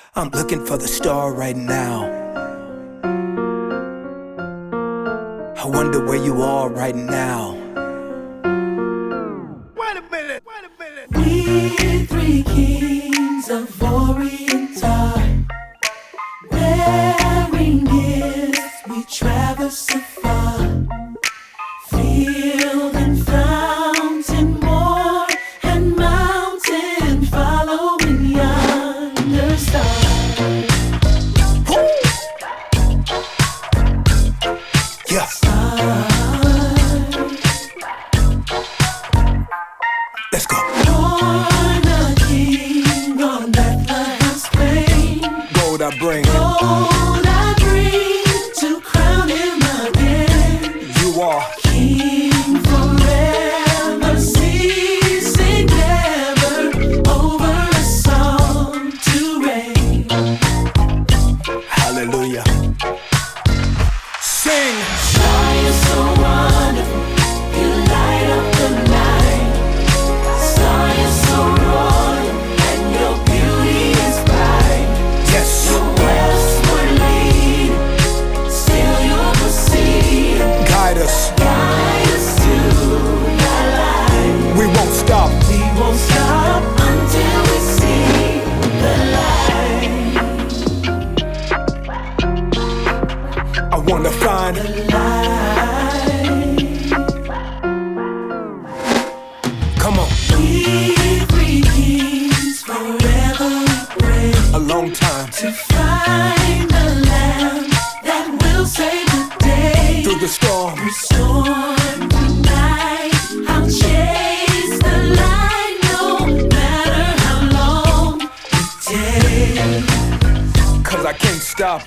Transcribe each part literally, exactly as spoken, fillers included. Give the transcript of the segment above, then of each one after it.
I'm looking for the star right now. I wonder where you are right now. Wait a minute, wait a minute. We three kings of Orient are wearing gifts, we traverse afar. Field and fountain, moor and mountain, following yonder star. Yeah. Let's go. Born a king on Bethlehem's plain. Gold I bring. Gold I bring to crown him again. You are King forever, ceasing never, over a song to reign. hallelujah. Sing. Star, you're so wonderful, you light up the night. Star, you're so royal, and your beauty is bright. Yes. Your westward lead, still you'll proceed. Guide us. Guide us to the light. We won't stop. We won't stop until we see the light. I wanna find The light. Come on. We three kings forever we pray A long time. to find the Lamb that will save the day. Through the storm. Through storm tonight, I'll chase the light, no matter how long it takes. Cause I can't stop.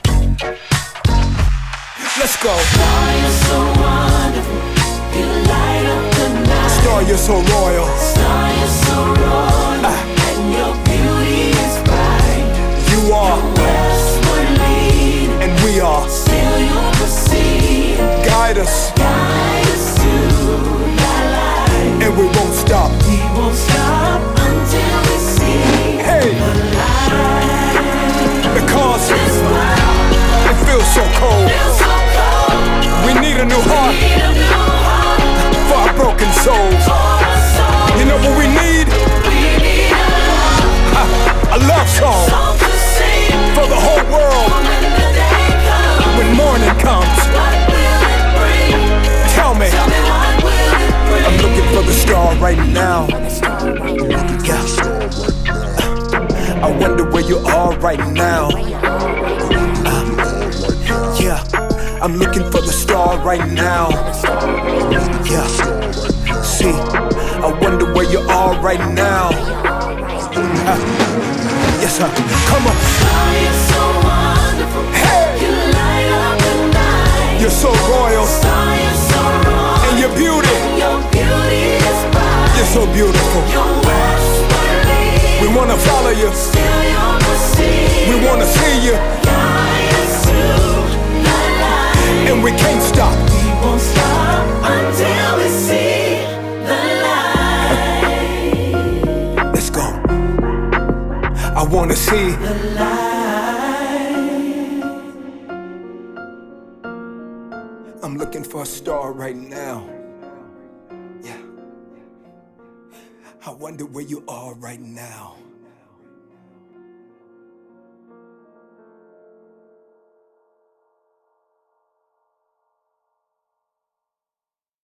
Let's go. Star, you're so wonderful, you light up the night. Star, you're so royal. Star, you're so royal, and your beauty is bright. You are. Westward lead, And we are. still you'll proceed. Guide us. Guide us to the light. And we won't stop. We won't stop until we see Hey. the light. Because This world it feels so cold. feels so cold. We need a new heart Need a new heart for our broken souls. for us all. You know what we need? We need a love A love song song to sing for the whole world when the day comes. when morning comes. What will it bring? Tell me, Tell me what will it bring? I'm looking for the star right now. Yeah. I wonder where you are right now. Uh, yeah, I'm looking for the star right now. Yeah. See, I wonder where you are right now. Uh, yes, sir. Come on. Star, you're so wonderful. Hey, You light up the night. you're so royal. Star, you're so royal. And your beauty, Your beauty is bright. you're so beautiful. Your westward lead, We wanna follow you. still you'll proceed. We wanna see you. Guide us to the light. And we can't stop. We won't stop until we see the light. Let's go. I wanna see. The light. I'm looking for a star right now. Yeah. I wonder where you are right now.